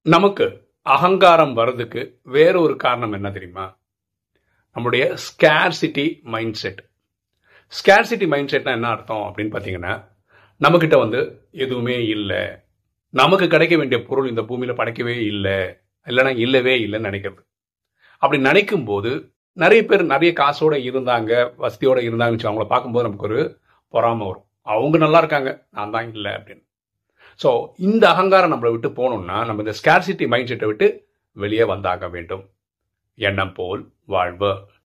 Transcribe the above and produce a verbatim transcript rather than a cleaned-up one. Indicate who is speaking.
Speaker 1: நமக்கு அகங்காரம் வர்றதுக்கு வேற ஒரு காரணம் என்ன தெரியுமா? நம்முடைய scarcity mindset. Scarcity mind செட்னா என்ன அர்த்தம் அப்படின்னு பார்த்தீங்கன்னா, நம்மக்கிட்ட வந்து எதுவுமே இல்லை, நமக்கு கிடைக்க வேண்டிய பொருள் இந்த பூமியில் படைக்கவே இல்லை, இல்லைன்னா இல்லவே இல்லைன்னு நினைக்கிறது. அப்படி நினைக்கும் போது நிறைய பேர் நிறைய காசோட இருந்தாங்க, வசதியோட இருந்தாங்கன்னு வச்சு அவங்கள பார்க்கும்போது நமக்கு ஒரு பொறாமை வரும். அவங்க நல்லா இருக்காங்க, நான் தான் இல்லை அப்படின்னு. ஸோ இந்த அகங்காரம் நம்மளை விட்டு போகணும்னா நம்ம இந்த ஸ்கேர்சிட்டி மைண்ட் செட்டை விட்டு வெளியே வந்தாக வேண்டும். எண்ணம் போல் வாழ்வு.